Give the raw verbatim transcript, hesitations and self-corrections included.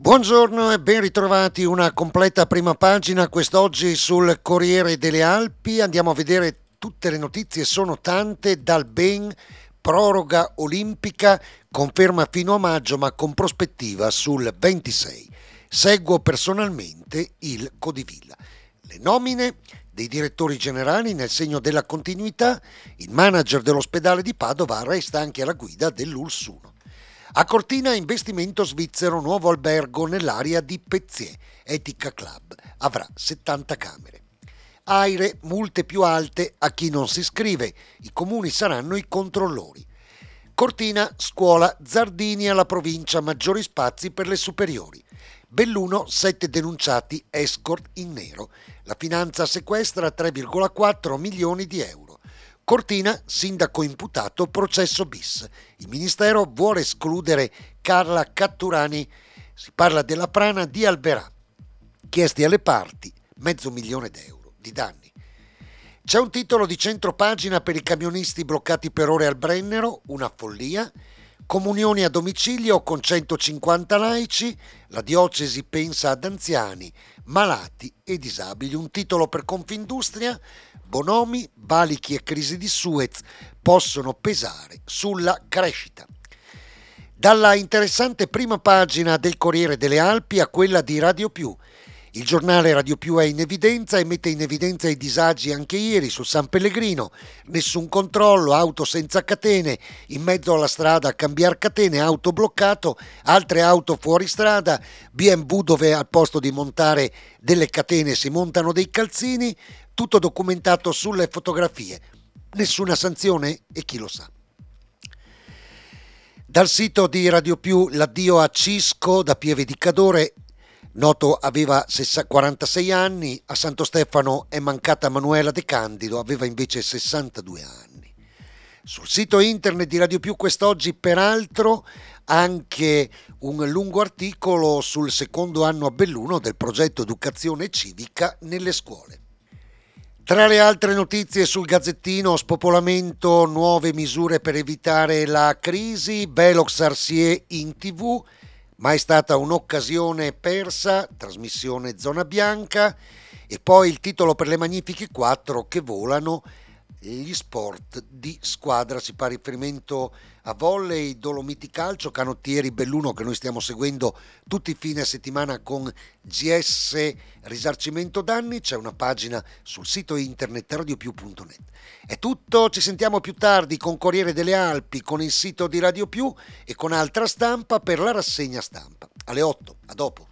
Buongiorno e ben ritrovati, una completa prima pagina quest'oggi sul Corriere delle Alpi. Andiamo a vedere tutte le notizie, sono tante, dal Ben, proroga olimpica, conferma fino a maggio ma con prospettiva sul ventisei. Seguo personalmente il Codivilla. Le nomine dei direttori generali nel segno della continuità, il manager dell'ospedale di Padova resta anche alla guida dell'U L S uno. A Cortina investimento svizzero, nuovo albergo nell'area di Peziè, Etica Club, avrà settanta camere. Aire, multe più alte a chi non si iscrive, i comuni saranno i controllori. Cortina, scuola Zardini alla provincia, maggiori spazi per le superiori. Belluno, sette denunciati, escort in nero. La finanza sequestra tre virgola quattro milioni di euro. Cortina, sindaco imputato, processo bis. Il ministero vuole escludere Carla Catturani. Si parla della frana di Alberà. Chiesti alle parti mezzo milione d'euro di danni. C'è un titolo di centropagina per i camionisti bloccati per ore al Brennero, una follia. Comunioni a domicilio con centocinquanta laici, la diocesi pensa ad anziani, malati e disabili. Un titolo per Confindustria, Bonomi, valichi e crisi di Suez possono pesare sulla crescita. Dalla interessante prima pagina del Corriere delle Alpi a quella di Radio Più. Il giornale Radio Più è in evidenza e mette in evidenza i disagi anche ieri su San Pellegrino. Nessun controllo, auto senza catene, in mezzo alla strada a cambiare catene, auto bloccato, altre auto fuori strada, B and W dove al posto di montare delle catene si montano dei calzini, tutto documentato sulle fotografie. Nessuna sanzione e chi lo sa. Dal sito di Radio Più l'addio a Cisco da Pieve di Cadore. Noto aveva quarantasei anni, a Santo Stefano è mancata Manuela De Candido, aveva invece sessantadue anni. Sul sito internet di Radio Più quest'oggi peraltro anche un lungo articolo sul secondo anno a Belluno del progetto Educazione Civica nelle scuole. Tra le altre notizie sul Gazzettino, spopolamento, nuove misure per evitare la crisi, Velox Arsier in tv, ma è stata un'occasione persa, trasmissione zona bianca, e poi il titolo per le magnifiche quattro che volano, gli sport di squadra, si fa riferimento a volley, Dolomiti Calcio, Canottieri Belluno che noi stiamo seguendo tutti i fine settimana con G S Risarcimento Danni. C'è una pagina sul sito internet radiopiù punto net. È tutto, ci sentiamo più tardi con Corriere delle Alpi, con il sito di Radio Più e con altra stampa per la rassegna stampa alle otto. A dopo.